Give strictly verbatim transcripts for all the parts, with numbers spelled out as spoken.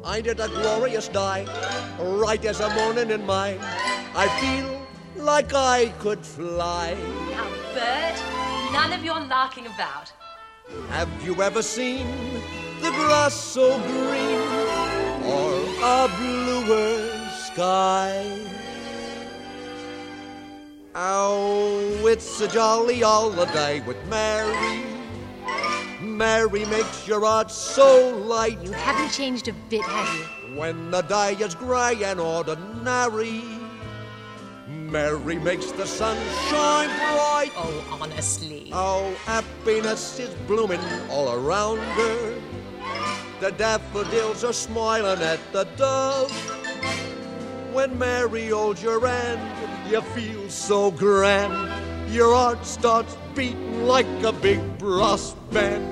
Ain't it a glorious night? Right as a morning in mine. I feel like I could fly. Now, Bert, none of your larking about. Have you ever seen the grass so green or a bluer sky? Oh, it's a jolly holiday with Mary. Mary makes your heart so light. You haven't changed a bit, have you? When the day is grey and ordinary, Mary makes the sun shine bright. Oh, honestly. Oh, happiness is blooming all around her. The daffodils are smiling at the dove. When Mary holds your hand, you feel so grand. Your heart starts beating like a big brass band.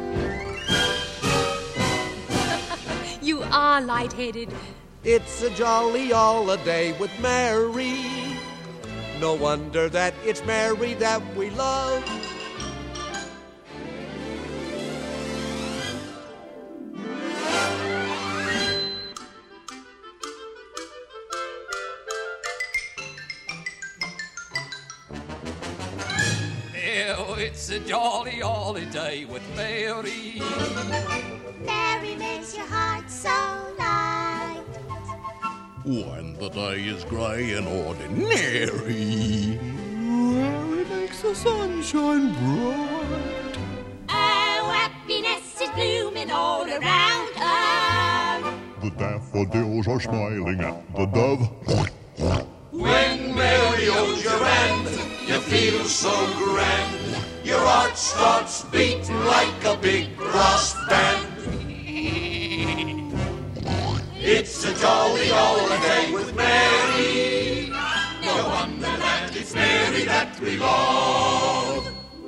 You are light-headed. It's a jolly holiday with Mary. No wonder that it's Mary that we love. Oh, it's a jolly holiday with Mary. Mary makes your heart so light. When the day is grey and ordinary, Mary makes the sun shine bright. Oh, happiness is blooming all around her. The daffodils are smiling at the dove. When Mary holds your hand, you feel so grand. Your heart starts beating like a big brass band. It's a jolly holiday with Mary. No wonder that it's Mary that we love.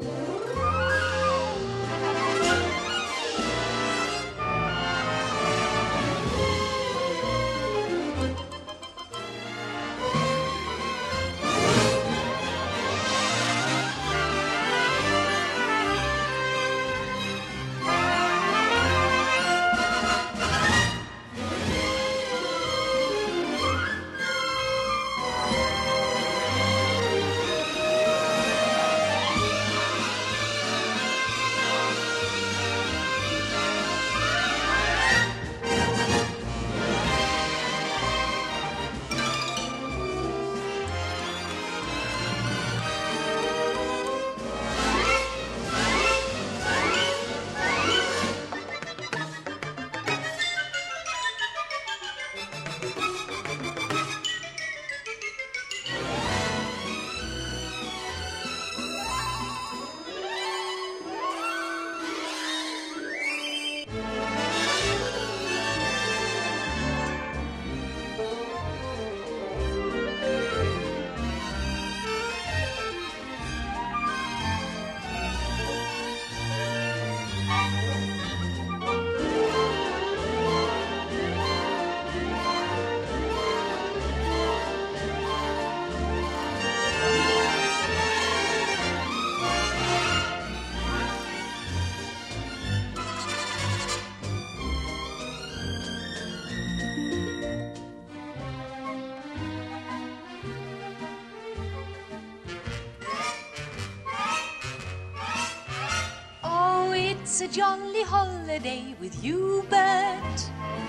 It's a jolly holiday with you, Bert.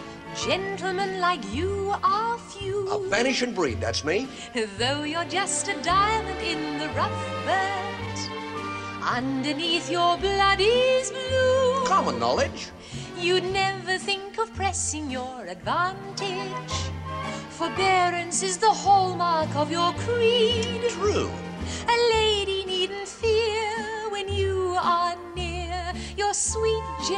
Gentlemen like you are few. A vanishing breed, that's me. Though you're just a diamond in the rough, Bert, underneath your blood is blue. Common knowledge. You'd never think of pressing your advantage. Forbearance is the hallmark of your creed. True. A lady needn't fear when you are near. Your sweet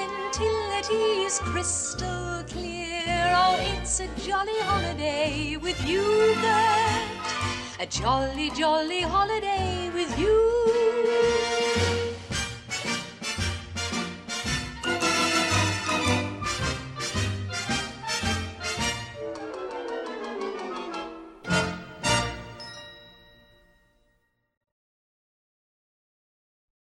gentility is crystal clear. Oh, it's a jolly holiday with you, Bert. A jolly, jolly holiday with you.